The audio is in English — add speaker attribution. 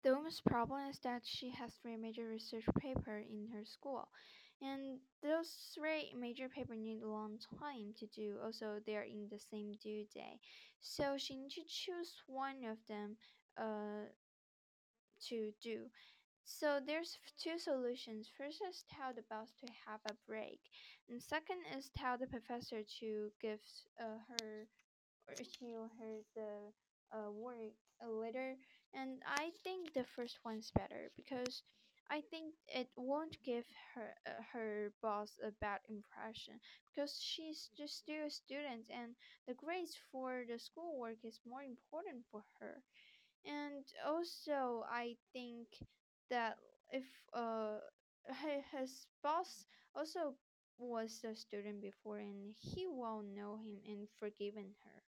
Speaker 1: The woman's problem is that she has three major research papers in her school, and those three major papers need a long time to do. Also, they are in the same due day, so she needs to choose one of them uh, to do. So there's two solutions. First is tell the boss to have a break, and second is tell the professor to give her or issue her the work later. And I think the first one's better because I think it won't give her boss a bad impression because she's just still a student and the grades for the schoolwork is more important for her. And also I think that if his boss also was a student before and he will know him and forgiven her.